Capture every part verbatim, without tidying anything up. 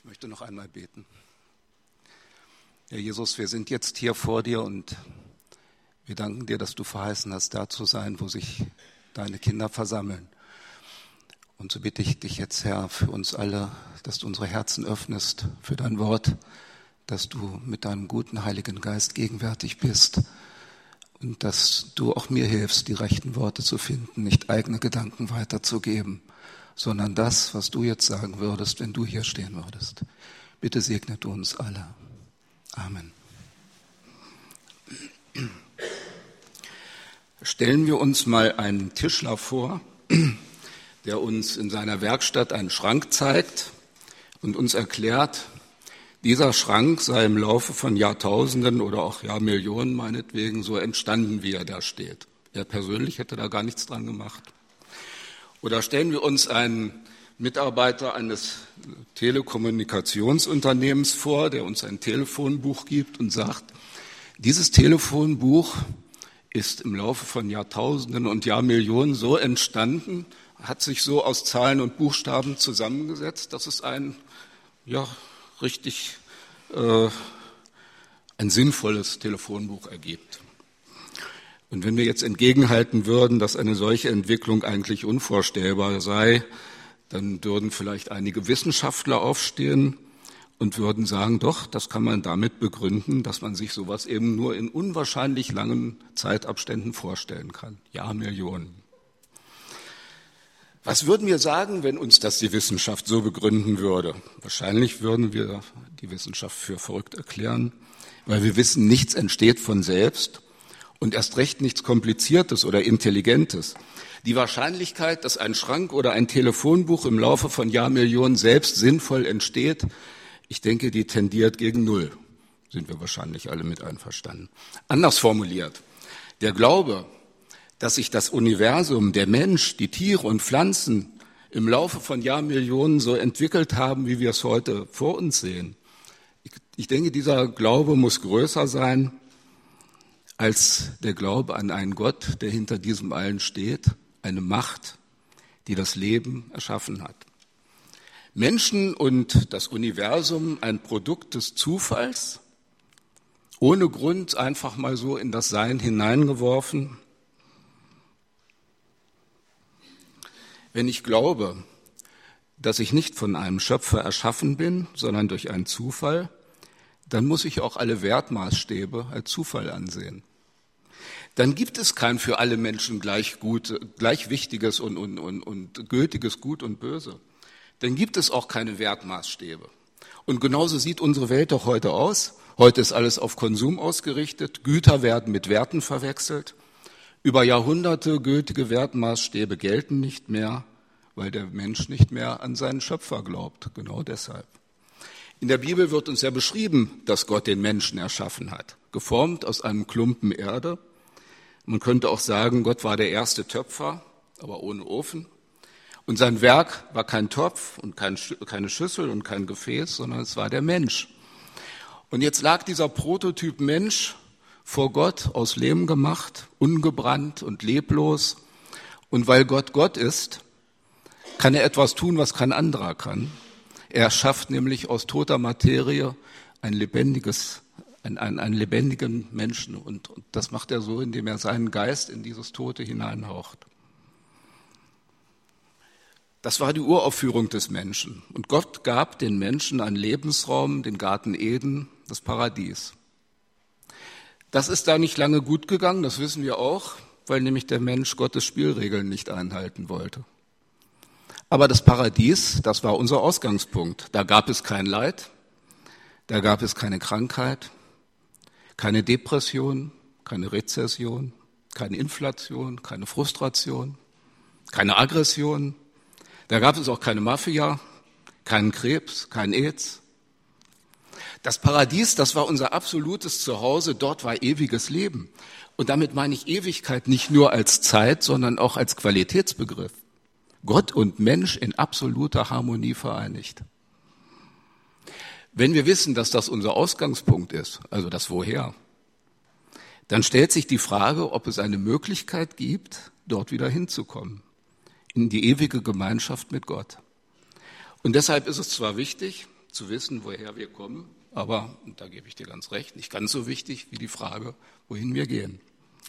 möchte noch einmal beten. Herr Jesus, wir sind jetzt hier vor dir und wir danken dir, dass du verheißen hast, da zu sein, wo sich deine Kinder versammeln. Und so bitte ich dich jetzt, Herr, für uns alle, dass du unsere Herzen öffnest für dein Wort, dass du mit deinem guten Heiligen Geist gegenwärtig bist und dass du auch mir hilfst, die rechten Worte zu finden, nicht eigene Gedanken weiterzugeben, sondern das, was du jetzt sagen würdest, wenn du hier stehen würdest. Bitte segne du uns alle. Amen. Stellen wir uns mal einen Tischler vor, der uns in seiner Werkstatt einen Schrank zeigt und uns erklärt, dieser Schrank sei im Laufe von Jahrtausenden oder auch Jahrmillionen meinetwegen so entstanden, wie er da steht. Er persönlich hätte da gar nichts dran gemacht. Oder stellen wir uns einen Mitarbeiter eines Telekommunikationsunternehmens vor, der uns ein Telefonbuch gibt und sagt, dieses Telefonbuch ist im Laufe von Jahrtausenden und Jahrmillionen so entstanden, hat sich so aus Zahlen und Buchstaben zusammengesetzt, dass es ein, ja, richtig, äh, ein sinnvolles Telefonbuch ergibt. Und wenn wir jetzt entgegenhalten würden, dass eine solche Entwicklung eigentlich unvorstellbar sei, dann würden vielleicht einige Wissenschaftler aufstehen und würden sagen, doch, das kann man damit begründen, dass man sich sowas eben nur in unwahrscheinlich langen Zeitabständen vorstellen kann. Jahrmillionen. Was würden wir sagen, wenn uns das die Wissenschaft so begründen würde? Wahrscheinlich würden wir die Wissenschaft für verrückt erklären, weil wir wissen, nichts entsteht von selbst. Und erst recht nichts Kompliziertes oder Intelligentes. Die Wahrscheinlichkeit, dass ein Schrank oder ein Telefonbuch im Laufe von Jahrmillionen selbst sinnvoll entsteht, ich denke, die tendiert gegen Null. Sind wir wahrscheinlich alle mit einverstanden. Anders formuliert, der Glaube, dass sich das Universum, der Mensch, die Tiere und Pflanzen im Laufe von Jahrmillionen so entwickelt haben, wie wir es heute vor uns sehen. Ich, ich denke, dieser Glaube muss größer sein als der Glaube an einen Gott, der hinter diesem allen steht, eine Macht, die das Leben erschaffen hat. Menschen und das Universum, ein Produkt des Zufalls, ohne Grund einfach mal so in das Sein hineingeworfen. Wenn ich glaube, dass ich nicht von einem Schöpfer erschaffen bin, sondern durch einen Zufall, dann muss ich auch alle Wertmaßstäbe als Zufall ansehen. Dann gibt es kein für alle Menschen gleich gut, gleich wichtiges und, und, und, und gültiges Gut und Böse. Dann gibt es auch keine Wertmaßstäbe. Und genauso sieht unsere Welt doch heute aus. Heute ist alles auf Konsum ausgerichtet. Güter werden mit Werten verwechselt. Über Jahrhunderte gültige Wertmaßstäbe gelten nicht mehr, weil der Mensch nicht mehr an seinen Schöpfer glaubt. Genau deshalb. In der Bibel wird uns ja beschrieben, dass Gott den Menschen erschaffen hat, geformt aus einem Klumpen Erde. Man könnte auch sagen, Gott war der erste Töpfer, aber ohne Ofen. Und sein Werk war kein Topf und kein, keine Schüssel und kein Gefäß, sondern es war der Mensch. Und jetzt lag dieser Prototyp Mensch vor Gott, aus Lehm gemacht, ungebrannt und leblos. Und weil Gott Gott ist, kann er etwas tun, was kein anderer kann. Er schafft nämlich aus toter Materie ein lebendiges, ein, ein, einen lebendigen Menschen. Und, und das macht er so, indem er seinen Geist in dieses Tote hineinhaucht. Das war die Uraufführung des Menschen. Und Gott gab den Menschen einen Lebensraum, den Garten Eden, das Paradies. Das ist da nicht lange gut gegangen, das wissen wir auch, weil nämlich der Mensch Gottes Spielregeln nicht einhalten wollte. Aber das Paradies, das war unser Ausgangspunkt. Da gab es kein Leid, da gab es keine Krankheit, keine Depression, keine Rezession, keine Inflation, keine Frustration, keine Aggression. Da gab es auch keine Mafia, keinen Krebs, kein AIDS. Das Paradies, das war unser absolutes Zuhause, dort war ewiges Leben. Und damit meine ich Ewigkeit nicht nur als Zeit, sondern auch als Qualitätsbegriff. Gott und Mensch in absoluter Harmonie vereinigt. Wenn wir wissen, dass das unser Ausgangspunkt ist, also das Woher, dann stellt sich die Frage, ob es eine Möglichkeit gibt, dort wieder hinzukommen, in die ewige Gemeinschaft mit Gott. Und deshalb ist es zwar wichtig, zu wissen, woher wir kommen, aber, und da gebe ich dir ganz recht, nicht ganz so wichtig wie die Frage, wohin wir gehen.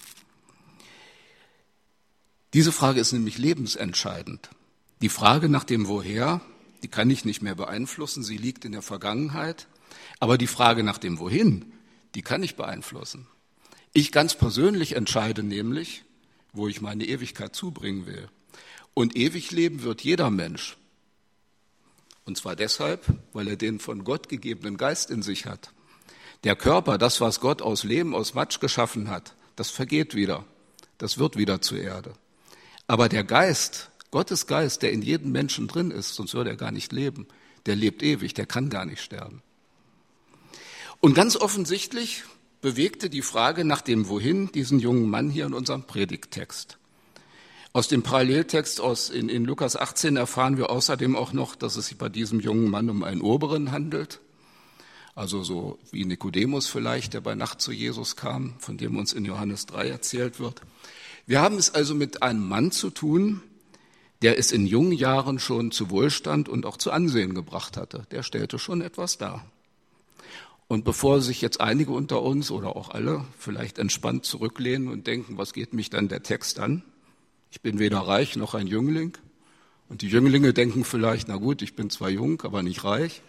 Diese Frage ist nämlich lebensentscheidend. Die Frage nach dem Woher, die kann ich nicht mehr beeinflussen, sie liegt in der Vergangenheit, aber die Frage nach dem Wohin, die kann ich beeinflussen. Ich ganz persönlich entscheide nämlich, wo ich meine Ewigkeit zubringen will. Und ewig leben wird jeder Mensch. Und zwar deshalb, weil er den von Gott gegebenen Geist in sich hat. Der Körper, das, was Gott aus Lehm, aus Matsch geschaffen hat, das vergeht wieder. Das wird wieder zur Erde. Aber der Geist, Gottes Geist, der in jedem Menschen drin ist, sonst würde er gar nicht leben, der lebt ewig, der kann gar nicht sterben. Und ganz offensichtlich bewegte die Frage nach dem Wohin diesen jungen Mann hier in unserem Predigttext. Aus dem Paralleltext aus in, in Lukas achtzehn erfahren wir außerdem auch noch, dass es sich bei diesem jungen Mann um einen Oberen handelt, also so wie Nikodemus vielleicht, der bei Nacht zu Jesus kam, von dem uns in Johannes drei erzählt wird. Wir haben es also mit einem Mann zu tun, der es in jungen Jahren schon zu Wohlstand und auch zu Ansehen gebracht hatte. Der stellte schon etwas dar. Und bevor sich jetzt einige unter uns oder auch alle vielleicht entspannt zurücklehnen und denken, was geht mich dann der Text an? Ich bin weder reich noch ein Jüngling. Und die Jünglinge denken vielleicht, na gut, ich bin zwar jung, aber nicht reich.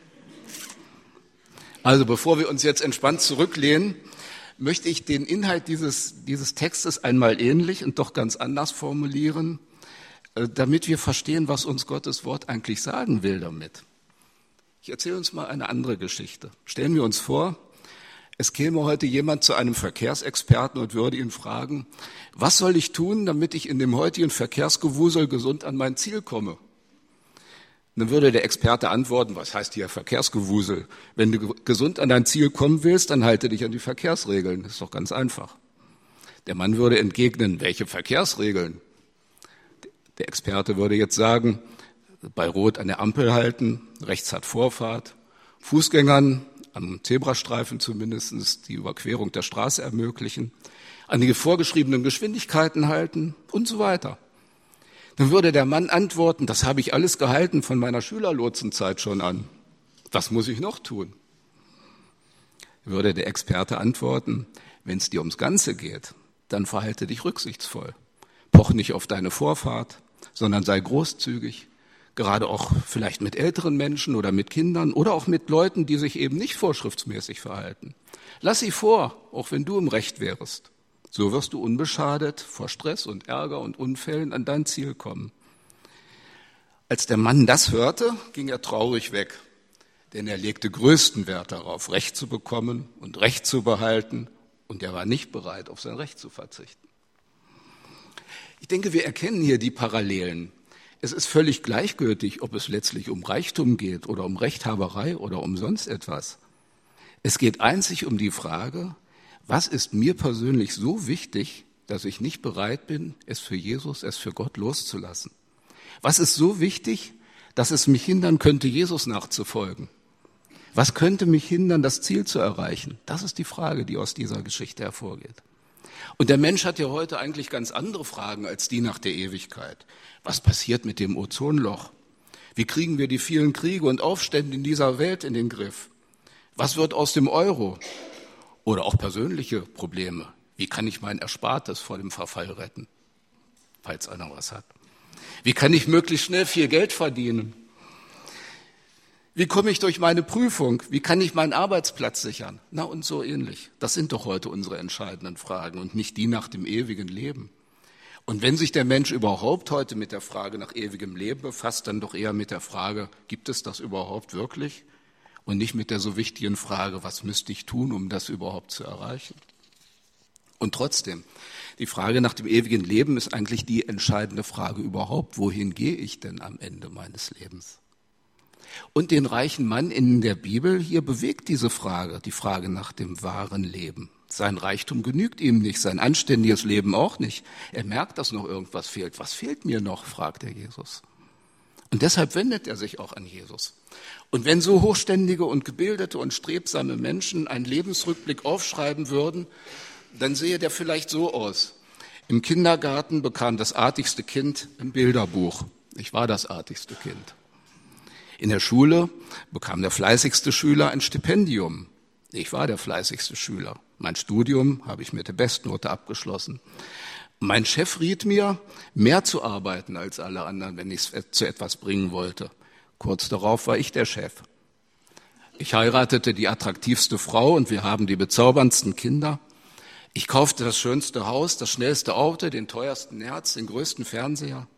Also bevor wir uns jetzt entspannt zurücklehnen, möchte ich den Inhalt dieses, dieses Textes einmal ähnlich und doch ganz anders formulieren, damit wir verstehen, was uns Gottes Wort eigentlich sagen will damit. Ich erzähle uns mal eine andere Geschichte. Stellen wir uns vor, es käme heute jemand zu einem Verkehrsexperten und würde ihn fragen, was soll ich tun, damit ich in dem heutigen Verkehrsgewusel gesund an mein Ziel komme? Dann würde der Experte antworten, was heißt hier Verkehrsgewusel? Wenn du gesund an dein Ziel kommen willst, dann halte dich an die Verkehrsregeln. Das ist doch ganz einfach. Der Mann würde entgegnen, welche Verkehrsregeln? Der Experte würde jetzt sagen, bei Rot an der Ampel halten, rechts hat Vorfahrt, Fußgängern am Zebrastreifen zumindest die Überquerung der Straße ermöglichen, an die vorgeschriebenen Geschwindigkeiten halten und so weiter. Dann würde der Mann antworten, das habe ich alles gehalten von meiner Schülerlotsenzeit schon an. Was muss ich noch tun? Würde der Experte antworten, wenn es dir ums Ganze geht, dann verhalte dich rücksichtsvoll. Poch nicht auf deine Vorfahrt, sondern sei großzügig, gerade auch vielleicht mit älteren Menschen oder mit Kindern oder auch mit Leuten, die sich eben nicht vorschriftsmäßig verhalten. Lass sie vor, auch wenn du im Recht wärest. So wirst du unbeschadet vor Stress und Ärger und Unfällen an dein Ziel kommen. Als der Mann das hörte, ging er traurig weg, denn er legte größten Wert darauf, Recht zu bekommen und Recht zu behalten, und er war nicht bereit, auf sein Recht zu verzichten. Ich denke, wir erkennen hier die Parallelen. Es ist völlig gleichgültig, ob es letztlich um Reichtum geht oder um Rechthaberei oder um sonst etwas. Es geht einzig um die Frage, was ist mir persönlich so wichtig, dass ich nicht bereit bin, es für Jesus, es für Gott loszulassen? Was ist so wichtig, dass es mich hindern könnte, Jesus nachzufolgen? Was könnte mich hindern, das Ziel zu erreichen? Das ist die Frage, die aus dieser Geschichte hervorgeht. Und der Mensch hat ja heute eigentlich ganz andere Fragen als die nach der Ewigkeit. Was passiert mit dem Ozonloch? Wie kriegen wir die vielen Kriege und Aufstände in dieser Welt in den Griff? Was wird aus dem Euro? Oder auch persönliche Probleme. Wie kann ich mein Erspartes vor dem Verfall retten, falls einer was hat? Wie kann ich möglichst schnell viel Geld verdienen? Wie komme ich durch meine Prüfung? Wie kann ich meinen Arbeitsplatz sichern? Na und so ähnlich. Das sind doch heute unsere entscheidenden Fragen und nicht die nach dem ewigen Leben. Und wenn sich der Mensch überhaupt heute mit der Frage nach ewigem Leben befasst, dann doch eher mit der Frage, gibt es das überhaupt wirklich? Und nicht mit der so wichtigen Frage, was müsste ich tun, um das überhaupt zu erreichen? Und trotzdem, die Frage nach dem ewigen Leben ist eigentlich die entscheidende Frage überhaupt. Wohin gehe ich denn am Ende meines Lebens? Und den reichen Mann in der Bibel hier bewegt diese Frage, die Frage nach dem wahren Leben. Sein Reichtum genügt ihm nicht, sein anständiges Leben auch nicht. Er merkt, dass noch irgendwas fehlt. Was fehlt mir noch, fragt er Jesus. Und deshalb wendet er sich auch an Jesus. Und wenn so hochständige und gebildete und strebsame Menschen einen Lebensrückblick aufschreiben würden, dann sehe der vielleicht so aus. Im Kindergarten bekam das artigste Kind ein Bilderbuch. Ich war das artigste Kind. In der Schule bekam der fleißigste Schüler ein Stipendium. Ich war der fleißigste Schüler. Mein Studium habe ich mit der Bestnote abgeschlossen. Mein Chef riet mir, mehr zu arbeiten als alle anderen, wenn ich es zu etwas bringen wollte. Kurz darauf war ich der Chef. Ich heiratete die attraktivste Frau und wir haben die bezauberndsten Kinder. Ich kaufte das schönste Haus, das schnellste Auto, den teuersten Nerz, den größten Fernseher.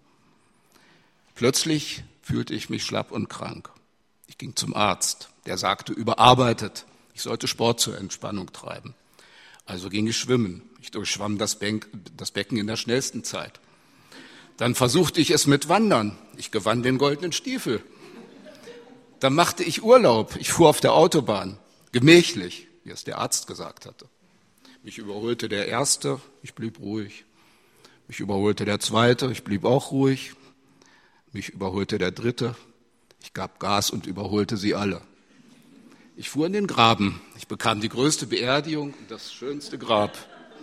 Plötzlich fühlte ich mich schlapp und krank. Ich ging zum Arzt. Der sagte, überarbeitet. Ich sollte Sport zur Entspannung treiben. Also ging ich schwimmen. Ich durchschwamm das, Be- das Becken in der schnellsten Zeit. Dann versuchte ich es mit Wandern. Ich gewann den goldenen Stiefel. Dann machte ich Urlaub. Ich fuhr auf der Autobahn. Gemächlich, wie es der Arzt gesagt hatte. Mich überholte der Erste. Ich blieb ruhig. Mich überholte der Zweite. Ich blieb auch ruhig. Mich überholte der Dritte. Ich gab Gas und überholte sie alle. Ich fuhr in den Graben. Ich bekam die größte Beerdigung und das schönste Grab.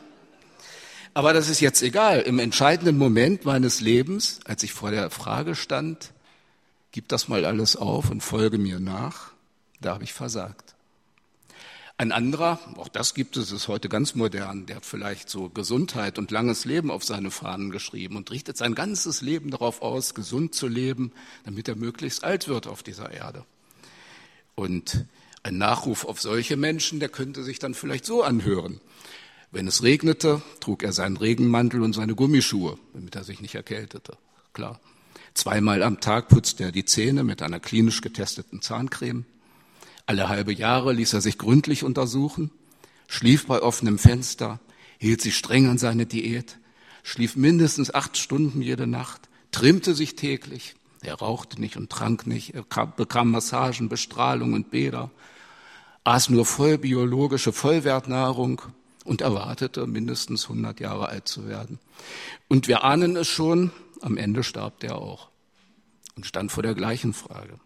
Aber das ist jetzt egal. Im entscheidenden Moment meines Lebens, als ich vor der Frage stand, gib das mal alles auf und folge mir nach, da habe ich versagt. Ein anderer, auch das gibt es, ist heute ganz modern, der hat vielleicht so Gesundheit und langes Leben auf seine Fahnen geschrieben und richtet sein ganzes Leben darauf aus, gesund zu leben, damit er möglichst alt wird auf dieser Erde. Und ein Nachruf auf solche Menschen, der könnte sich dann vielleicht so anhören. Wenn es regnete, trug er seinen Regenmantel und seine Gummischuhe, damit er sich nicht erkältete. Klar. Zweimal am Tag putzte er die Zähne mit einer klinisch getesteten Zahncreme. Alle halbe Jahre ließ er sich gründlich untersuchen, schlief bei offenem Fenster, hielt sich streng an seine Diät, schlief mindestens acht Stunden jede Nacht, trimmte sich täglich. Er rauchte nicht und trank nicht, er bekam Massagen, Bestrahlung und Bäder, aß nur vollbiologische Vollwertnahrung und erwartete, mindestens hundert Jahre alt zu werden. Und wir ahnen es schon, am Ende starb der auch und stand vor der gleichen Frage.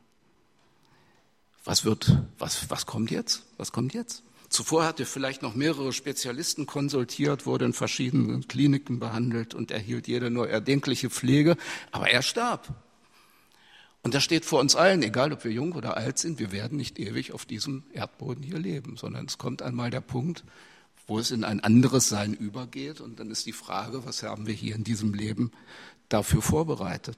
Was wird, was, was kommt jetzt? Was kommt jetzt? Zuvor hat er vielleicht noch mehrere Spezialisten konsultiert, wurde in verschiedenen Kliniken behandelt und erhielt jede nur erdenkliche Pflege, aber er starb. Und das steht vor uns allen, egal ob wir jung oder alt sind, wir werden nicht ewig auf diesem Erdboden hier leben, sondern es kommt einmal der Punkt, wo es in ein anderes Sein übergeht und dann ist die Frage, was haben wir hier in diesem Leben dafür vorbereitet?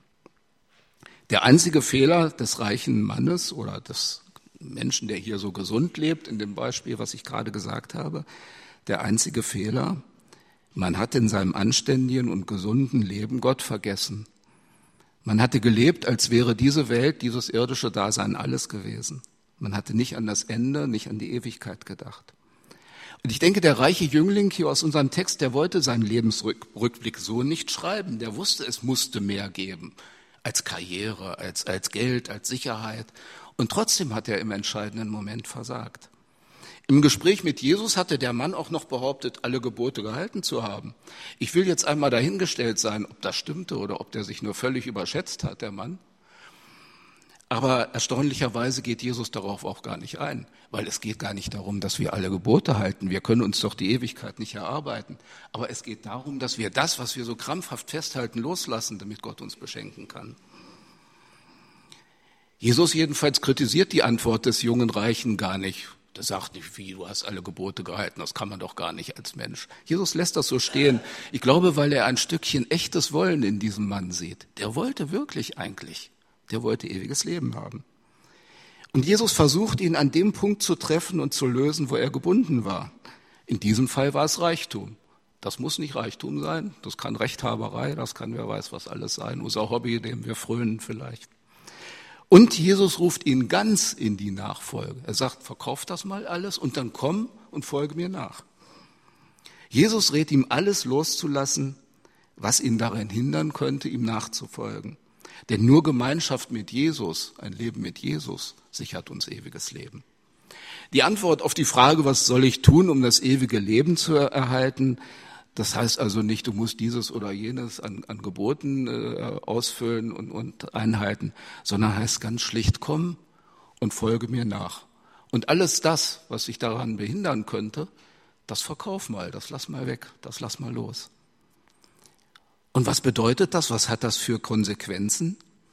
Der einzige Fehler des reichen Mannes oder des Menschen, der hier so gesund lebt, in dem Beispiel, was ich gerade gesagt habe, der einzige Fehler, man hat in seinem anständigen und gesunden Leben Gott vergessen. Man hatte gelebt, als wäre diese Welt, dieses irdische Dasein alles gewesen. Man hatte nicht an das Ende, nicht an die Ewigkeit gedacht. Und ich denke, der reiche Jüngling hier aus unserem Text, der wollte seinen Lebensrückblick so nicht schreiben. Der wusste, es musste mehr geben. Als Karriere, als, als Geld, als Sicherheit. Und trotzdem hat er im entscheidenden Moment versagt. Im Gespräch mit Jesus hatte der Mann auch noch behauptet, alle Gebote gehalten zu haben. Ich will jetzt einmal dahingestellt sein, ob das stimmte oder ob der sich nur völlig überschätzt hat, der Mann. Aber erstaunlicherweise geht Jesus darauf auch gar nicht ein, weil es geht gar nicht darum, dass wir alle Gebote halten. Wir können uns doch die Ewigkeit nicht erarbeiten. Aber es geht darum, dass wir das, was wir so krampfhaft festhalten, loslassen, damit Gott uns beschenken kann. Jesus jedenfalls kritisiert die Antwort des jungen Reichen gar nicht. Der sagt nicht, wie, du hast alle Gebote gehalten, das kann man doch gar nicht als Mensch. Jesus lässt das so stehen. Ich glaube, weil er ein Stückchen echtes Wollen in diesem Mann sieht. Der wollte wirklich eigentlich. Der wollte ewiges Leben haben. Und Jesus versucht, ihn an dem Punkt zu treffen und zu lösen, wo er gebunden war. In diesem Fall war es Reichtum. Das muss nicht Reichtum sein, das kann Rechthaberei, das kann wer weiß was alles sein, unser Hobby, dem wir frönen vielleicht. Und Jesus ruft ihn ganz in die Nachfolge. Er sagt, verkauf das mal alles und dann komm und folge mir nach. Jesus rät ihm, alles loszulassen, was ihn daran hindern könnte, ihm nachzufolgen. Denn nur Gemeinschaft mit Jesus, ein Leben mit Jesus, sichert uns ewiges Leben. Die Antwort auf die Frage, was soll ich tun, um das ewige Leben zu erhalten, das heißt also nicht, du musst dieses oder jenes an, an Geboten äh, ausfüllen und, und einhalten, sondern heißt ganz schlicht, komm und folge mir nach. Und alles das, was sich daran behindern könnte, das verkauf mal, das lass mal weg, das lass mal los. Und was bedeutet das? Was hat das für Konsequenzen?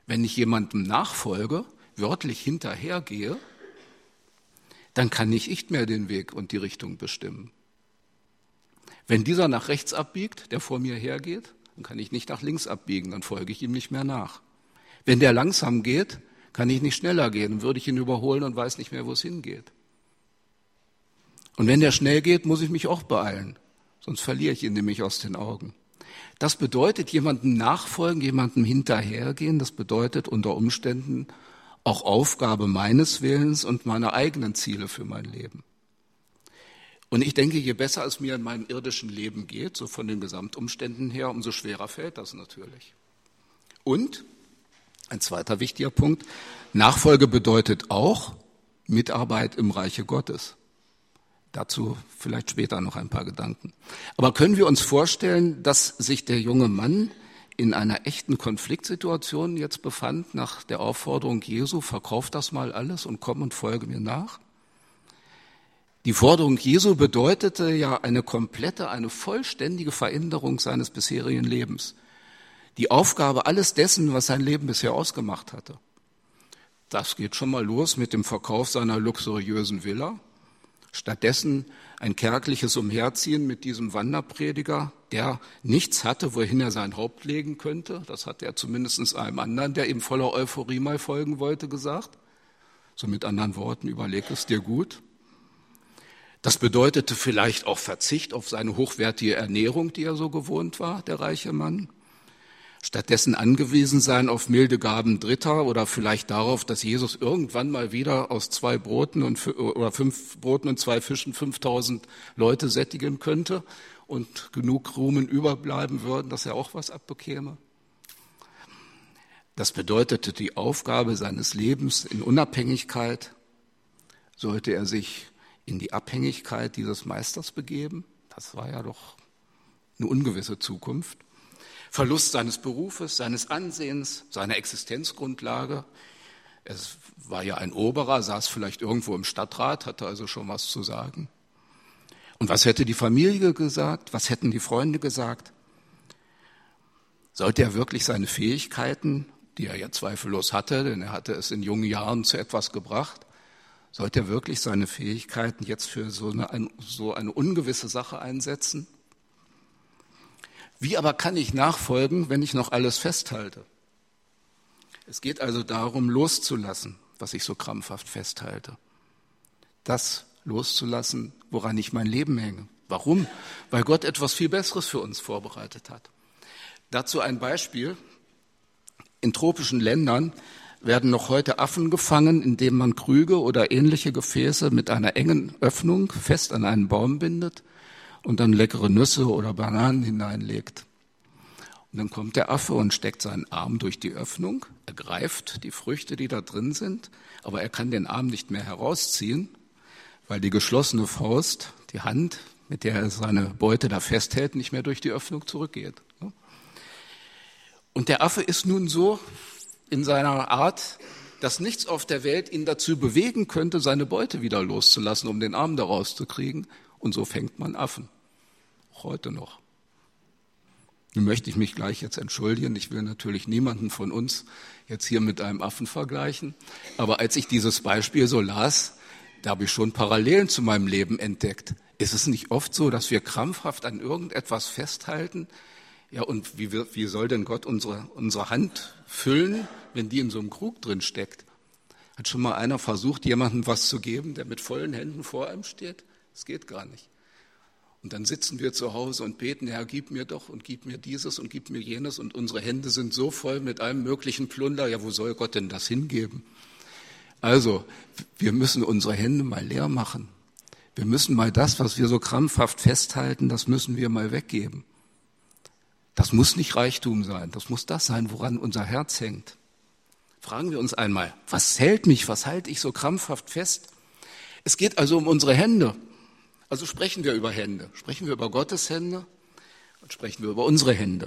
Wenn ich jemandem nachfolge, wörtlich hinterhergehe, dann kann nicht ich mehr den Weg und die Richtung bestimmen. Wenn dieser nach rechts abbiegt, der vor mir hergeht, dann kann ich nicht nach links abbiegen, dann folge ich ihm nicht mehr nach. Wenn der langsam geht, kann ich nicht schneller gehen, dann würde ich ihn überholen und weiß nicht mehr, wo es hingeht. Und wenn der schnell geht, muss ich mich auch beeilen, sonst verliere ich ihn nämlich aus den Augen. Das bedeutet, jemandem nachfolgen, jemandem hinterhergehen, das bedeutet unter Umständen auch Aufgabe meines Willens und meiner eigenen Ziele für mein Leben. Und ich denke, je besser es mir in meinem irdischen Leben geht, so von den Gesamtumständen her, umso schwerer fällt das natürlich. Und ein zweiter wichtiger Punkt, Nachfolge bedeutet auch Mitarbeit im Reiche Gottes. Dazu vielleicht später noch ein paar Gedanken. Aber können wir uns vorstellen, dass sich der junge Mann in einer echten Konfliktsituation jetzt befand, nach der Aufforderung Jesu, verkauf das mal alles und komm und folge mir nach? Die Forderung Jesu bedeutete ja eine komplette, eine vollständige Veränderung seines bisherigen Lebens. Die Aufgabe alles dessen, was sein Leben bisher ausgemacht hatte. Das geht schon mal los mit dem Verkauf seiner luxuriösen Villa. Stattdessen ein kärgliches Umherziehen mit diesem Wanderprediger, der nichts hatte, wohin er sein Haupt legen könnte. Das hat er zumindest einem anderen, der ihm voller Euphorie mal folgen wollte, gesagt. So mit anderen Worten, überleg es dir gut. Das bedeutete vielleicht auch Verzicht auf seine hochwertige Ernährung, die er so gewohnt war, der reiche Mann. Stattdessen angewiesen sein auf milde Gaben Dritter oder vielleicht darauf, dass Jesus irgendwann mal wieder aus zwei Broten und oder fünf Broten und zwei Fischen fünftausend Leute sättigen könnte und genug Krumen überbleiben würden, dass er auch was abbekäme. Das bedeutete die Aufgabe seines Lebens in Unabhängigkeit. Sollte er sich in die Abhängigkeit dieses Meisters begeben? Das war ja doch eine ungewisse Zukunft. Verlust seines Berufes, seines Ansehens, seiner Existenzgrundlage. Es war ja ein Oberer, saß vielleicht irgendwo im Stadtrat, hatte also schon was zu sagen. Und was hätte die Familie gesagt? Was hätten die Freunde gesagt? Sollte er wirklich seine Fähigkeiten, die er ja zweifellos hatte, denn er hatte es in jungen Jahren zu etwas gebracht, sollte er wirklich seine Fähigkeiten jetzt für so eine, so eine ungewisse Sache einsetzen? Wie aber kann ich nachfolgen, wenn ich noch alles festhalte? Es geht also darum, loszulassen, was ich so krampfhaft festhalte. Das loszulassen, woran ich mein Leben hänge. Warum? Weil Gott etwas viel Besseres für uns vorbereitet hat. Dazu ein Beispiel. In tropischen Ländern werden noch heute Affen gefangen, indem man Krüge oder ähnliche Gefäße mit einer engen Öffnung fest an einen Baum bindet und dann leckere Nüsse oder Bananen hineinlegt. Und dann kommt der Affe und steckt seinen Arm durch die Öffnung, er greift die Früchte, die da drin sind, aber er kann den Arm nicht mehr herausziehen, weil die geschlossene Faust, die Hand, mit der er seine Beute da festhält, nicht mehr durch die Öffnung zurückgeht. Und der Affe ist nun so in seiner Art, dass nichts auf der Welt ihn dazu bewegen könnte, seine Beute wieder loszulassen, um den Arm da rauszukriegen. Und so fängt man Affen. Auch heute noch. Nun möchte ich mich gleich jetzt entschuldigen. Ich will natürlich niemanden von uns jetzt hier mit einem Affen vergleichen. Aber als ich dieses Beispiel so las, da habe ich schon Parallelen zu meinem Leben entdeckt. Ist es nicht oft so, dass wir krampfhaft an irgendetwas festhalten? Ja, und wie, wie soll denn Gott unsere, unsere Hand füllen, wenn die in so einem Krug drin steckt? Hat schon mal einer versucht, jemandem was zu geben, der mit vollen Händen vor einem steht? Das geht gar nicht. Und dann sitzen wir zu Hause und beten, Herr, gib mir doch und gib mir dieses und gib mir jenes. Und unsere Hände sind so voll mit allem möglichen Plunder. Ja, wo soll Gott denn das hingeben? Also, wir müssen unsere Hände mal leer machen. Wir müssen mal das, was wir so krampfhaft festhalten, das müssen wir mal weggeben. Das muss nicht Reichtum sein. Das muss das sein, woran unser Herz hängt. Fragen wir uns einmal, was hält mich, was halte ich so krampfhaft fest? Es geht also um unsere Hände. Also sprechen wir über Hände. Sprechen wir über Gottes Hände und sprechen wir über unsere Hände.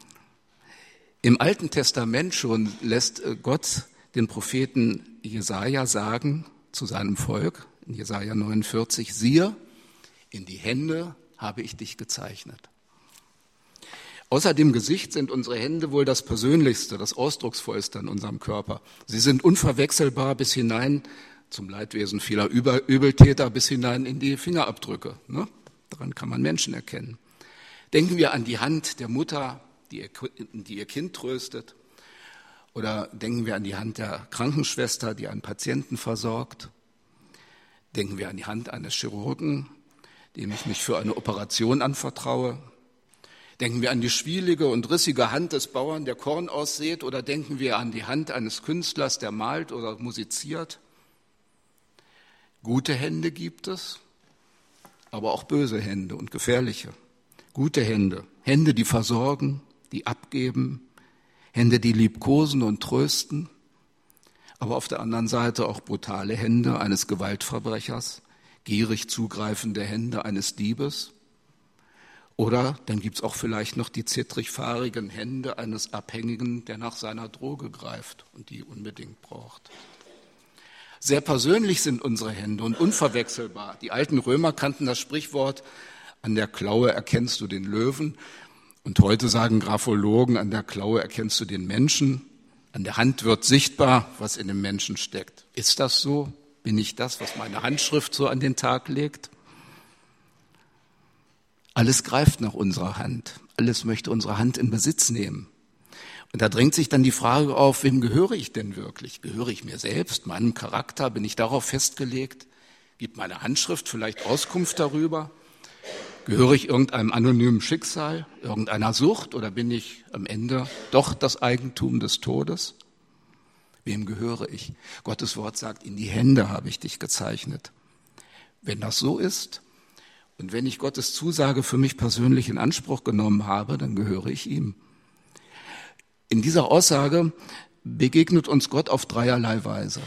Im Alten Testament schon lässt Gott den Propheten Jesaja sagen zu seinem Volk, in Jesaja neunundvierzig, siehe, in die Hände habe ich dich gezeichnet. Außer dem Gesicht sind unsere Hände wohl das Persönlichste, das Ausdrucksvollste an unserem Körper. Sie sind unverwechselbar bis hinein, zum Leidwesen vieler Übeltäter, bis hinein in die Fingerabdrücke. Ne? Daran kann man Menschen erkennen. Denken wir an die Hand der Mutter, die ihr, die ihr Kind tröstet. Oder denken wir an die Hand der Krankenschwester, die einen Patienten versorgt. Denken wir an die Hand eines Chirurgen, dem ich mich für eine Operation anvertraue. Denken wir an die schwielige und rissige Hand des Bauern, der Korn aussät. Oder denken wir an die Hand eines Künstlers, der malt oder musiziert. Gute Hände gibt es, aber auch böse Hände und gefährliche. Gute Hände, Hände, die versorgen, die abgeben, Hände, die liebkosen und trösten, aber auf der anderen Seite auch brutale Hände eines Gewaltverbrechers, gierig zugreifende Hände eines Diebes. Oder dann gibt's auch vielleicht noch die zittrig-fahrigen Hände eines Abhängigen, der nach seiner Droge greift und die unbedingt braucht. Sehr persönlich sind unsere Hände und unverwechselbar. Die alten Römer kannten das Sprichwort, an der Klaue erkennst du den Löwen. Und heute sagen Graphologen, an der Klaue erkennst du den Menschen. An der Hand wird sichtbar, was in dem Menschen steckt. Ist das so? Bin ich das, was meine Handschrift so an den Tag legt? Alles greift nach unserer Hand. Alles möchte unsere Hand in Besitz nehmen. Und da drängt sich dann die Frage auf, wem gehöre ich denn wirklich? Gehöre ich mir selbst, meinem Charakter? Bin ich darauf festgelegt? Gibt meine Handschrift vielleicht Auskunft darüber? Gehöre ich irgendeinem anonymen Schicksal, irgendeiner Sucht oder bin ich am Ende doch das Eigentum des Todes? Wem gehöre ich? Gottes Wort sagt, in die Hände habe ich dich gezeichnet. Wenn das so ist und wenn ich Gottes Zusage für mich persönlich in Anspruch genommen habe, dann gehöre ich ihm. In dieser Aussage begegnet uns Gott auf dreierlei Weise.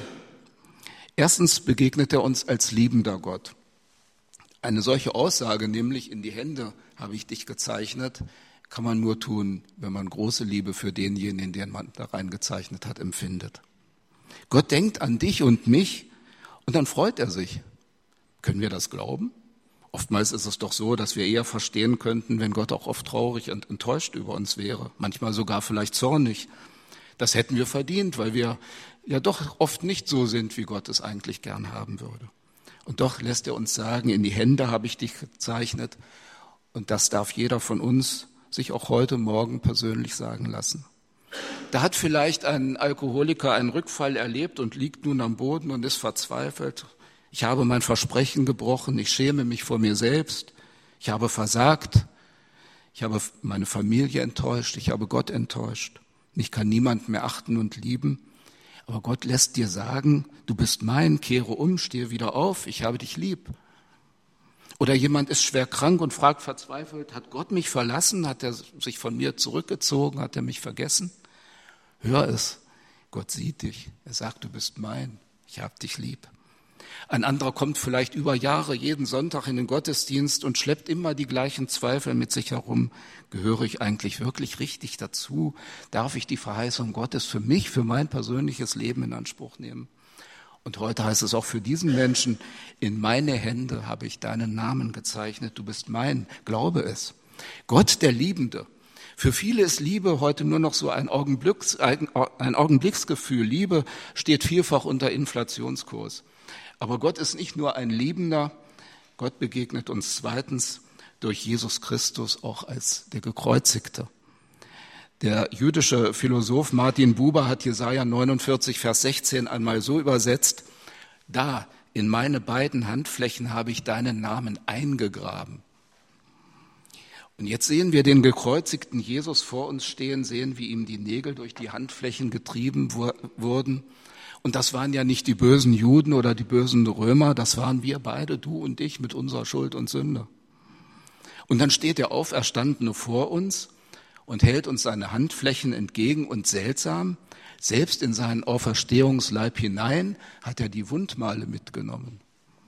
Erstens begegnet er uns als liebender Gott. Eine solche Aussage, nämlich in die Hände habe ich dich gezeichnet, kann man nur tun, wenn man große Liebe für denjenigen, den man da reingezeichnet hat, empfindet. Gott denkt an dich und mich und dann freut er sich. Können wir das glauben? Oftmals ist es doch so, dass wir eher verstehen könnten, wenn Gott auch oft traurig und enttäuscht über uns wäre, manchmal sogar vielleicht zornig. Das hätten wir verdient, weil wir ja doch oft nicht so sind, wie Gott es eigentlich gern haben würde. Und doch lässt er uns sagen, in die Hände habe ich dich gezeichnet und das darf jeder von uns sich auch heute Morgen persönlich sagen lassen. Da hat vielleicht ein Alkoholiker einen Rückfall erlebt und liegt nun am Boden und ist verzweifelt. Ich habe mein Versprechen gebrochen, ich schäme mich vor mir selbst, ich habe versagt, ich habe meine Familie enttäuscht, ich habe Gott enttäuscht. Mich kann niemand mehr achten und lieben, aber Gott lässt dir sagen, du bist mein, kehre um, stehe wieder auf, ich habe dich lieb. Oder jemand ist schwer krank und fragt verzweifelt, hat Gott mich verlassen, hat er sich von mir zurückgezogen, hat er mich vergessen? Hör es, Gott sieht dich, er sagt, du bist mein, ich habe dich lieb. Ein anderer kommt vielleicht über Jahre jeden Sonntag in den Gottesdienst und schleppt immer die gleichen Zweifel mit sich herum. Gehöre ich eigentlich wirklich richtig dazu? Darf ich die Verheißung Gottes für mich, für mein persönliches Leben in Anspruch nehmen? Und heute heißt es auch für diesen Menschen, in meine Hände habe ich deinen Namen gezeichnet, du bist mein, glaube es. Gott, der Liebende. Für viele ist Liebe heute nur noch so ein, Augenblicks, ein Augenblicksgefühl. Liebe steht vielfach unter Inflationskurs. Aber Gott ist nicht nur ein Liebender, Gott begegnet uns zweitens durch Jesus Christus auch als der Gekreuzigte. Der jüdische Philosoph Martin Buber hat Jesaja neunundvierzig, Vers sechzehn einmal so übersetzt, da in meine beiden Handflächen habe ich deinen Namen eingegraben. Und jetzt sehen wir den gekreuzigten Jesus vor uns stehen, sehen, wie ihm die Nägel durch die Handflächen getrieben wurden. Und das waren ja nicht die bösen Juden oder die bösen Römer, das waren wir beide, du und ich, mit unserer Schuld und Sünde. Und dann steht der Auferstandene vor uns und hält uns seine Handflächen entgegen und seltsam, selbst in seinen Auferstehungsleib hinein hat er die Wundmale mitgenommen.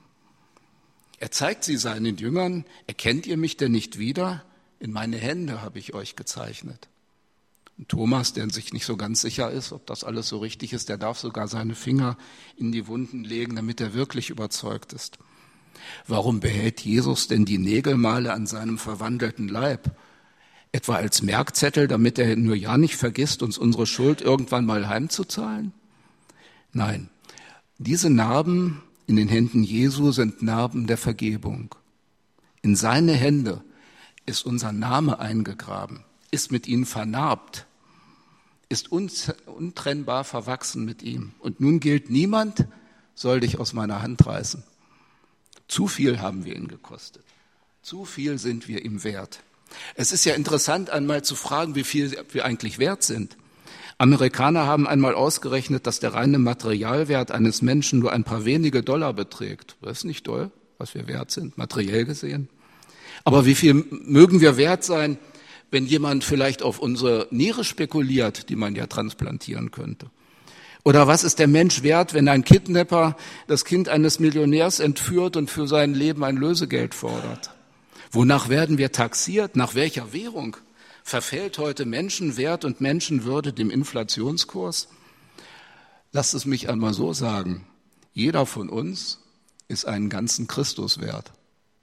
Er zeigt sie seinen Jüngern, erkennt ihr mich denn nicht wieder? In meine Hände habe ich euch gezeichnet. Und Thomas, der sich nicht so ganz sicher ist, ob das alles so richtig ist, der darf sogar seine Finger in die Wunden legen, damit er wirklich überzeugt ist. Warum behält Jesus denn die Nägelmale an seinem verwandelten Leib? Etwa als Merkzettel, damit er nur ja nicht vergisst, uns unsere Schuld irgendwann mal heimzuzahlen? Nein, diese Narben in den Händen Jesu sind Narben der Vergebung. In seine Hände ist unser Name eingegraben, ist mit ihnen vernarbt, ist untrennbar verwachsen mit ihm. Und nun gilt, niemand soll dich aus meiner Hand reißen. Zu viel haben wir ihn gekostet. Zu viel sind wir ihm wert. Es ist ja interessant, einmal zu fragen, wie viel wir eigentlich wert sind. Amerikaner haben einmal ausgerechnet, dass der reine Materialwert eines Menschen nur ein paar wenige Dollar beträgt. Das ist nicht toll, was wir wert sind, materiell gesehen. Aber wie viel mögen wir wert sein, wenn jemand vielleicht auf unsere Niere spekuliert, die man ja transplantieren könnte? Oder was ist der Mensch wert, wenn ein Kidnapper das Kind eines Millionärs entführt und für sein Leben ein Lösegeld fordert? Wonach werden wir taxiert? Nach welcher Währung? Verfällt heute Menschenwert und Menschenwürde dem Inflationskurs? Lasst es mich einmal so sagen. Jeder von uns ist einen ganzen Christus wert.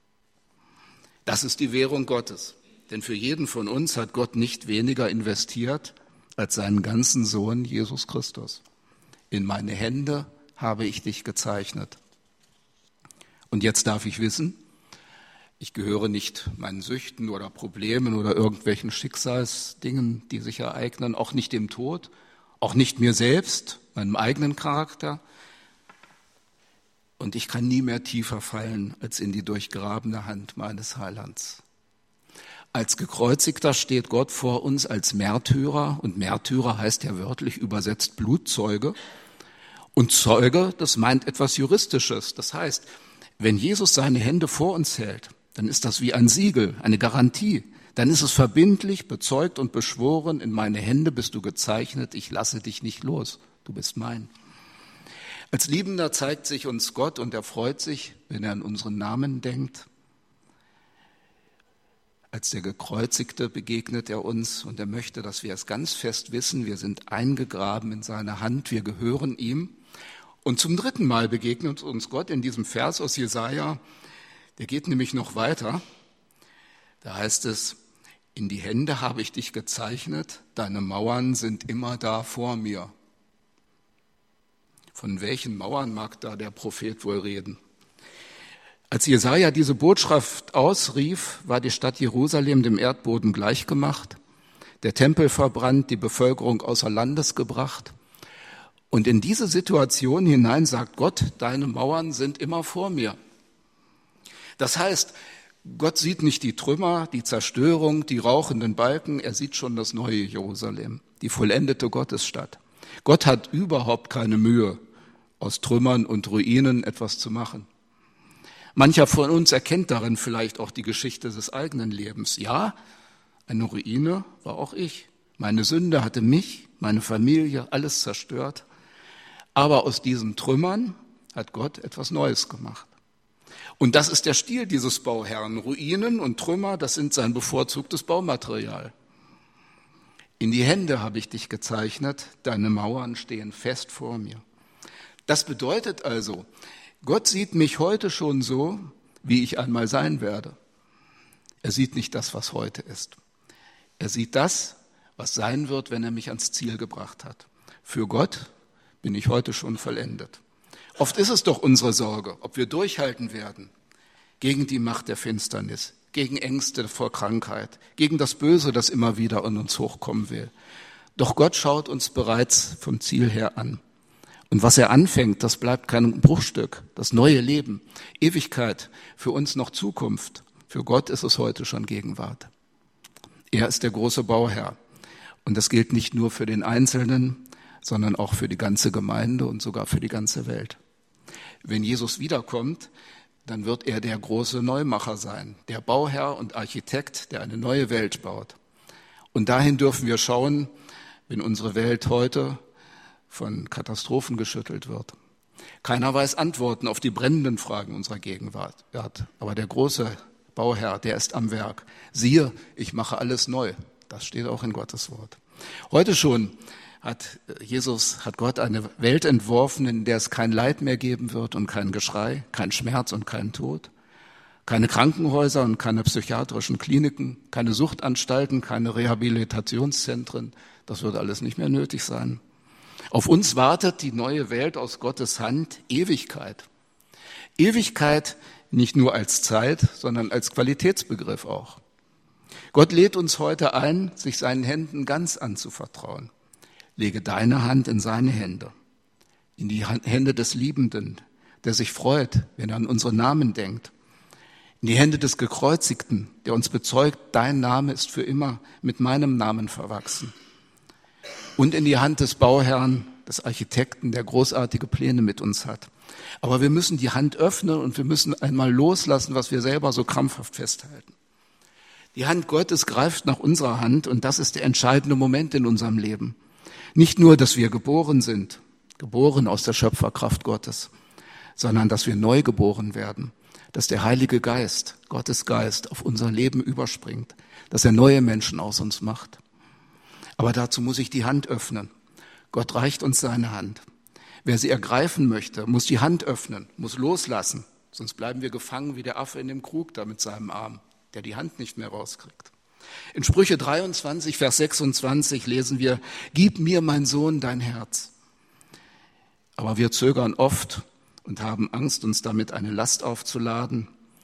Das ist die Währung Gottes. Denn für jeden von uns hat Gott nicht weniger investiert als seinen ganzen Sohn Jesus Christus. In meine Hände habe ich dich gezeichnet. Und jetzt darf ich wissen, ich gehöre nicht meinen Süchten oder Problemen oder irgendwelchen Schicksalsdingen, die sich ereignen, auch nicht dem Tod, auch nicht mir selbst, meinem eigenen Charakter. Und ich kann nie mehr tiefer fallen als in die durchgrabene Hand meines Heilands. Als Gekreuzigter steht Gott vor uns als Märtyrer, und Märtyrer heißt ja wörtlich übersetzt Blutzeuge. Und Zeuge, das meint etwas Juristisches. Das heißt, wenn Jesus seine Hände vor uns hält, dann ist das wie ein Siegel, eine Garantie. Dann ist es verbindlich, bezeugt und beschworen, in meine Hände bist du gezeichnet, ich lasse dich nicht los, du bist mein. Als Liebender zeigt sich uns Gott und er freut sich, wenn er an unseren Namen denkt. Als der Gekreuzigte begegnet er uns und er möchte, dass wir es ganz fest wissen, wir sind eingegraben in seine Hand, wir gehören ihm. Und zum dritten Mal begegnet uns Gott in diesem Vers aus Jesaja, der geht nämlich noch weiter. Da heißt es, in die Hände habe ich dich gezeichnet, deine Mauern sind immer da vor mir. Von welchen Mauern mag da der Prophet wohl reden? Als Jesaja diese Botschaft ausrief, war die Stadt Jerusalem dem Erdboden gleichgemacht, der Tempel verbrannt, die Bevölkerung außer Landes gebracht. Und in diese Situation hinein sagt Gott, deine Mauern sind immer vor mir. Das heißt, Gott sieht nicht die Trümmer, die Zerstörung, die rauchenden Balken, er sieht schon das neue Jerusalem, die vollendete Gottesstadt. Gott hat überhaupt keine Mühe, aus Trümmern und Ruinen etwas zu machen. Mancher von uns erkennt darin vielleicht auch die Geschichte des eigenen Lebens. Ja, eine Ruine war auch ich. Meine Sünde hatte mich, meine Familie, alles zerstört. Aber aus diesen Trümmern hat Gott etwas Neues gemacht. Und das ist der Stil dieses Bauherrn. Ruinen und Trümmer, das sind sein bevorzugtes Baumaterial. In die Hände habe ich dich gezeichnet, deine Mauern stehen fest vor mir. Das bedeutet also, Gott sieht mich heute schon so, wie ich einmal sein werde. Er sieht nicht das, was heute ist. Er sieht das, was sein wird, wenn er mich ans Ziel gebracht hat. Für Gott bin ich heute schon vollendet. Oft ist es doch unsere Sorge, ob wir durchhalten werden gegen die Macht der Finsternis, gegen Ängste vor Krankheit, gegen das Böse, das immer wieder an uns hochkommen will. Doch Gott schaut uns bereits vom Ziel her an. Und was er anfängt, das bleibt kein Bruchstück, das neue Leben, Ewigkeit, für uns noch Zukunft. Für Gott ist es heute schon Gegenwart. Er ist der große Bauherr. Und das gilt nicht nur für den Einzelnen, sondern auch für die ganze Gemeinde und sogar für die ganze Welt. Wenn Jesus wiederkommt, dann wird er der große Neumacher sein, der Bauherr und Architekt, der eine neue Welt baut. Und dahin dürfen wir schauen, wenn unsere Welt heute von Katastrophen geschüttelt wird. Keiner weiß Antworten auf die brennenden Fragen unserer Gegenwart. Aber der große Bauherr, der ist am Werk. Siehe, ich mache alles neu. Das steht auch in Gottes Wort. Heute schon hat Jesus, hat Gott eine Welt entworfen, in der es kein Leid mehr geben wird und kein Geschrei, kein Schmerz und kein Tod, Keine Krankenhäuser und keine psychiatrischen Kliniken, keine Suchtanstalten, keine Rehabilitationszentren. Das wird alles nicht mehr nötig sein. Auf uns wartet die neue Welt aus Gottes Hand, Ewigkeit. Ewigkeit nicht nur als Zeit, sondern als Qualitätsbegriff auch. Gott lädt uns heute ein, sich seinen Händen ganz anzuvertrauen. Lege deine Hand in seine Hände, in die Hände des Liebenden, der sich freut, wenn er an unsere Namen denkt, in die Hände des Gekreuzigten, der uns bezeugt, dein Name ist für immer mit meinem Namen verwachsen, und in die Hand des Bauherrn, des Architekten, der großartige Pläne mit uns hat. Aber wir müssen die Hand öffnen und wir müssen einmal loslassen, was wir selber so krampfhaft festhalten. Die Hand Gottes greift nach unserer Hand und das ist der entscheidende Moment in unserem Leben. Nicht nur, dass wir geboren sind, geboren aus der Schöpferkraft Gottes, sondern dass wir neu geboren werden, dass der Heilige Geist, Gottes Geist, auf unser Leben überspringt, dass er neue Menschen aus uns macht. Aber dazu muss ich die Hand öffnen. Gott reicht uns seine Hand. Wer sie ergreifen möchte, muss die Hand öffnen, muss loslassen, sonst bleiben wir gefangen wie der Affe in dem Krug da mit seinem Arm, der die Hand nicht mehr rauskriegt. In Sprüche dreiundzwanzig, Vers sechsundzwanzig lesen wir, gib mir, mein Sohn, dein Herz. Aber wir zögern oft und haben Angst, uns damit eine Last aufzuladen.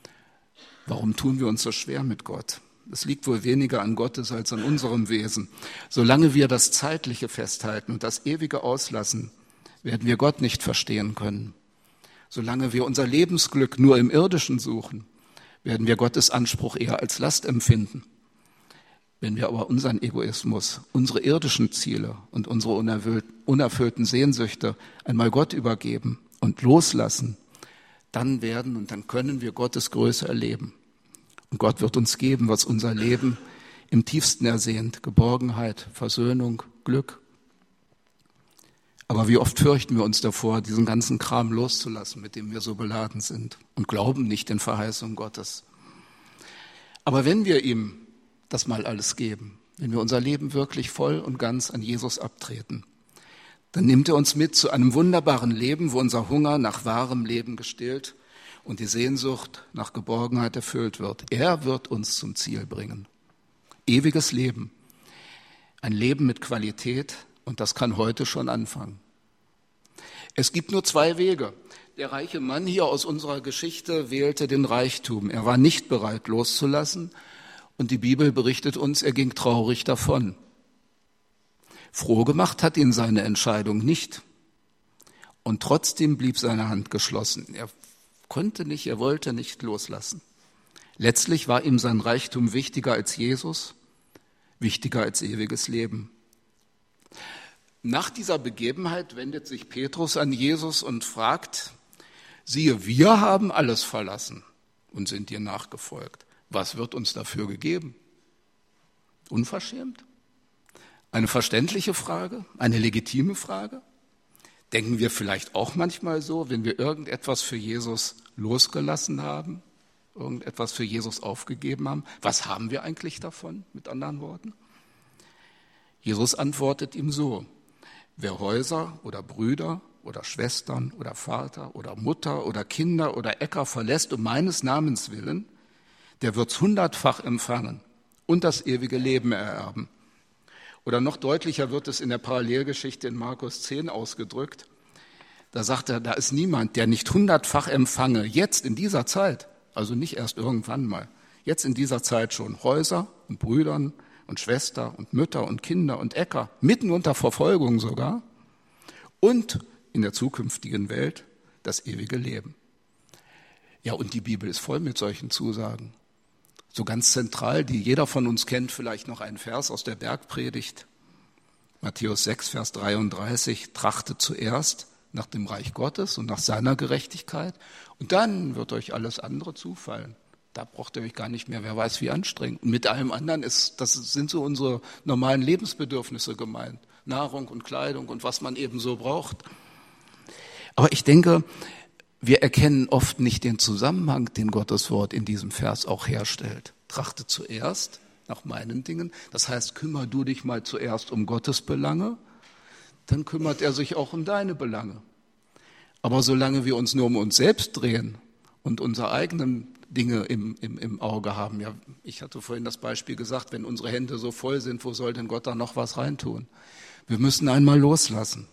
Warum tun wir uns so schwer mit Gott? Es liegt wohl weniger an Gottes als an unserem Wesen. Solange wir das Zeitliche festhalten und das Ewige auslassen, werden wir Gott nicht verstehen können. Solange wir unser Lebensglück nur im Irdischen suchen, werden wir Gottes Anspruch eher als Last empfinden. Wenn wir aber unseren Egoismus, unsere irdischen Ziele und unsere unerfüllten Sehnsüchte einmal Gott übergeben und loslassen, dann werden und dann können wir Gottes Größe erleben. Und Gott wird uns geben, was unser Leben im tiefsten ersehnt, Geborgenheit, Versöhnung, Glück. Aber wie oft fürchten wir uns davor, diesen ganzen Kram loszulassen, mit dem wir so beladen sind und glauben nicht den Verheißungen Gottes. Aber wenn wir ihm das mal alles geben, wenn wir unser Leben wirklich voll und ganz an Jesus abtreten, dann nimmt er uns mit zu einem wunderbaren Leben, wo unser Hunger nach wahrem Leben gestillt und die Sehnsucht nach Geborgenheit erfüllt wird. Er wird uns zum Ziel bringen. Ewiges Leben, ein Leben mit Qualität, und das kann heute schon anfangen. Es gibt nur zwei Wege. Der reiche Mann hier aus unserer Geschichte wählte den Reichtum. Er war nicht bereit loszulassen und die Bibel berichtet uns, er ging traurig davon. Froh gemacht hat ihn seine Entscheidung nicht. Und trotzdem blieb seine Hand geschlossen. Er konnte nicht, er wollte nicht loslassen. Letztlich war ihm sein Reichtum wichtiger als Jesus, wichtiger als ewiges Leben. Nach dieser Begebenheit wendet sich Petrus an Jesus und fragt, siehe, wir haben alles verlassen und sind dir nachgefolgt. Was wird uns dafür gegeben? Unverschämt? Eine verständliche Frage, eine legitime Frage? Denken wir vielleicht auch manchmal so, wenn wir irgendetwas für Jesus losgelassen haben, irgendetwas für Jesus aufgegeben haben? Was haben wir eigentlich davon, mit anderen Worten? Jesus antwortet ihm so, wer Häuser oder Brüder oder Schwestern oder Vater oder Mutter oder Kinder oder Äcker verlässt um meines Namens willen, der wird's hundertfach empfangen und das ewige Leben ererben. Oder noch deutlicher wird es in der Parallelgeschichte in Markus zehn ausgedrückt. Da sagt er, da ist niemand, der nicht hundertfach empfange, jetzt in dieser Zeit, also nicht erst irgendwann mal, jetzt in dieser Zeit schon Häuser und Brüdern und Schwester und Mütter und Kinder und Äcker, mitten unter Verfolgung sogar, und in der zukünftigen Welt das ewige Leben. Ja, und die Bibel ist voll mit solchen Zusagen. So ganz zentral, die jeder von uns kennt, vielleicht noch ein Vers aus der Bergpredigt. Matthäus sechs, Vers dreiunddreißig, trachtet zuerst nach dem Reich Gottes und nach seiner Gerechtigkeit und dann wird euch alles andere zufallen. Da braucht ihr euch gar nicht mehr, wer weiß wie anstrengend. Und mit allem anderen ist, das sind so unsere normalen Lebensbedürfnisse gemeint. Nahrung und Kleidung und was man eben so braucht. Aber ich denke, wir erkennen oft nicht den Zusammenhang, den Gottes Wort in diesem Vers auch herstellt. Trachte zuerst nach meinen Dingen. Das heißt, kümmer du dich mal zuerst um Gottes Belange, dann kümmert er sich auch um deine Belange. Aber solange wir uns nur um uns selbst drehen und unsere eigenen Dinge im, im, im Auge haben. Ja, ich hatte vorhin das Beispiel gesagt, wenn unsere Hände so voll sind, wo soll denn Gott da noch was reintun? Wir müssen einmal loslassen.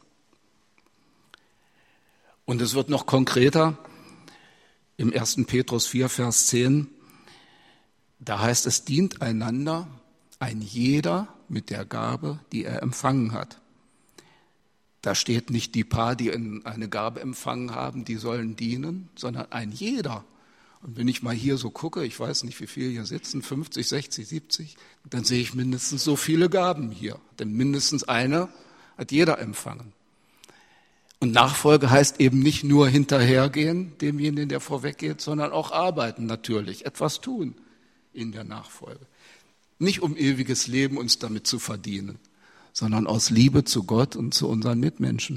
Und es wird noch konkreter im ersten Petrus vier, Vers zehn. Da heißt es, dient einander ein jeder mit der Gabe, die er empfangen hat. Da steht nicht die paar, die eine Gabe empfangen haben, die sollen dienen, sondern ein jeder. Und wenn ich mal hier so gucke, ich weiß nicht, wie viele hier sitzen, fünfzig, sechzig, siebzig, dann sehe ich mindestens so viele Gaben hier. Denn mindestens eine hat jeder empfangen. Und Nachfolge heißt eben nicht nur hinterhergehen, demjenigen, der vorweggeht, sondern auch arbeiten natürlich, etwas tun in der Nachfolge. Nicht um ewiges Leben uns damit zu verdienen, sondern aus Liebe zu Gott und zu unseren Mitmenschen.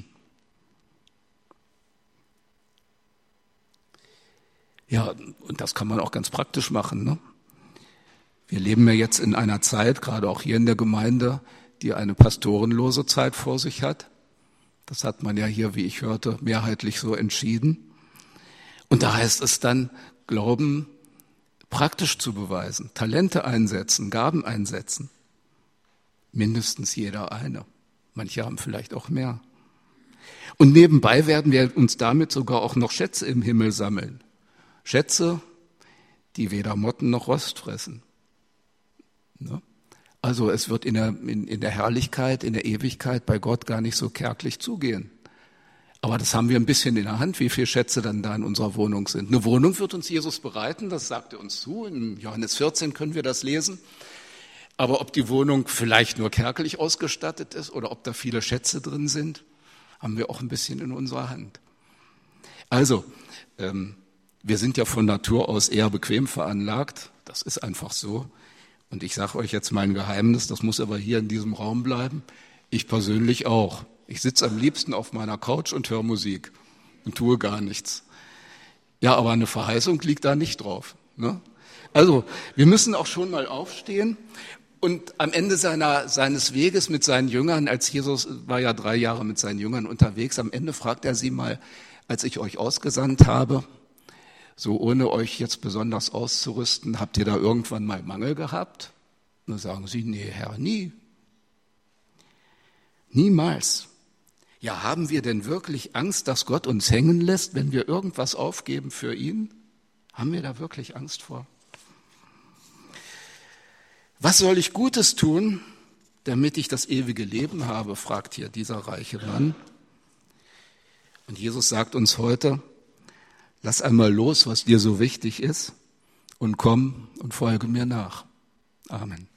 Ja, und das kann man auch ganz praktisch machen, ne? Wir leben ja jetzt in einer Zeit, gerade auch hier in der Gemeinde, die eine pastorenlose Zeit vor sich hat. Das hat man ja hier, wie ich hörte, mehrheitlich so entschieden. Und da heißt es dann, Glauben praktisch zu beweisen, Talente einsetzen, Gaben einsetzen. Mindestens jeder eine. Manche haben vielleicht auch mehr. Und nebenbei werden wir uns damit sogar auch noch Schätze im Himmel sammeln. Schätze, die weder Motten noch Rost fressen. Ne? Also es wird in der, in, in der Herrlichkeit, in der Ewigkeit bei Gott gar nicht so kärglich zugehen. Aber das haben wir ein bisschen in der Hand, wie viele Schätze dann da in unserer Wohnung sind. Eine Wohnung wird uns Jesus bereiten, das sagt er uns zu. In Johannes vierzehn können wir das lesen. Aber ob die Wohnung vielleicht nur kärglich ausgestattet ist oder ob da viele Schätze drin sind, haben wir auch ein bisschen in unserer Hand. Also, ähm, wir sind ja von Natur aus eher bequem veranlagt. Das ist einfach so. Und ich sage euch jetzt mein Geheimnis, das muss aber hier in diesem Raum bleiben. Ich persönlich auch. Ich sitze am liebsten auf meiner Couch und höre Musik und tue gar nichts. Ja, aber eine Verheißung liegt da nicht drauf, ne? Also, wir müssen auch schon mal aufstehen. Und am Ende seiner, seines Weges mit seinen Jüngern, als Jesus war ja drei Jahre mit seinen Jüngern unterwegs, am Ende fragt er sie mal, als ich euch ausgesandt habe, so ohne euch jetzt besonders auszurüsten, habt ihr da irgendwann mal Mangel gehabt? Und dann sagen sie, nee, Herr, nie. Niemals. Ja, haben wir denn wirklich Angst, dass Gott uns hängen lässt, wenn wir irgendwas aufgeben für ihn? Haben wir da wirklich Angst vor? Was soll ich Gutes tun, damit ich das ewige Leben habe, fragt hier dieser reiche Mann. Und Jesus sagt uns heute, lass einmal los, was dir so wichtig ist, und komm und folge mir nach. Amen.